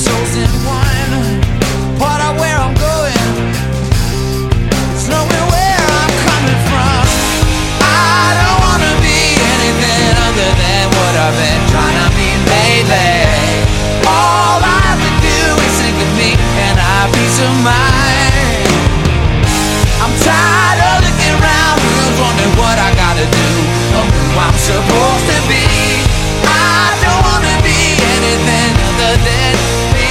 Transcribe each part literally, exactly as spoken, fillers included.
chosen one. Part of where I'm going is knowing where I'm coming from. I don't wanna be anything other than what I've been trying to be lately. All I have to do is think of me and I have peace of mind. I'm tired of looking around, who's wondering what I gotta do, or who I'm supposed to be. I don't wanna be anything other than me.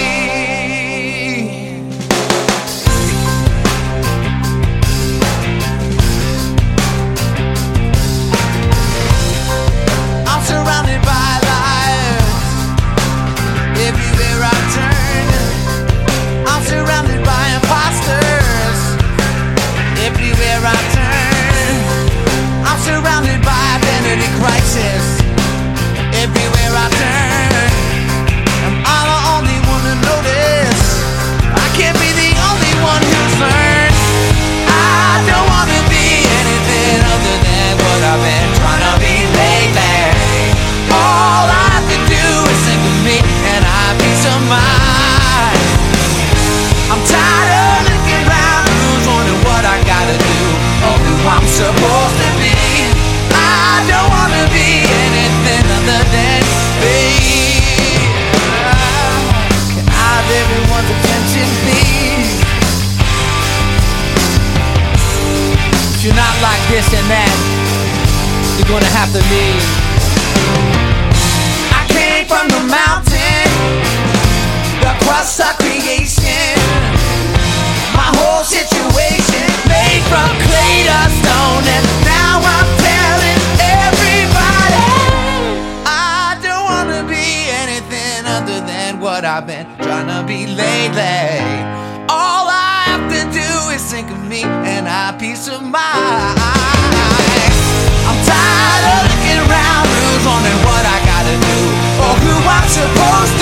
I'm surrounded by liars everywhere I turn. I'm surrounded by imposters everywhere I turn. I'm surrounded by identity crisis everywhere I turn. Am I the only one to notice? I can't be the only one who's learned. I don't wanna be anything other than what I've been trying to be lately. All I have to do is think of me and I have peace of mind. I'm tired of looking around, who's wondering what I gotta do, or who I'm supposed to be. I don't wanna be anything other than me. Can I have everyone's attention, please? If you're not like this and that, you're gonna have to leave. I came from the mountain, the crust of creation. My whole situation made from clay to stone, and now I'm telling everybody I don't wanna be anything other than what I've been trying to be lately. All I have to do is think of me and I have peace of mind. I'm tired of looking around, who's wondering what I gotta do, or who I'm supposed